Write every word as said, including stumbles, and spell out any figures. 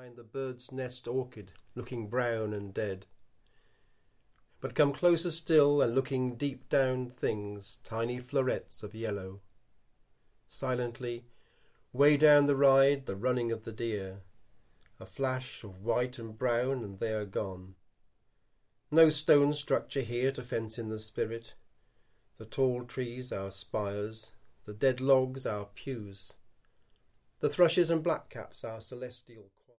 behind the bird's nest orchid, looking brown and dead. But come closer still, and looking deep down things, tiny florets of yellow. Silently, way down the ride, the running of the deer. A flash of white and brown, and they are gone. No stone structure here to fence in the spirit. The tall trees our spires, the dead logs our pews. The thrushes and blackcaps our celestial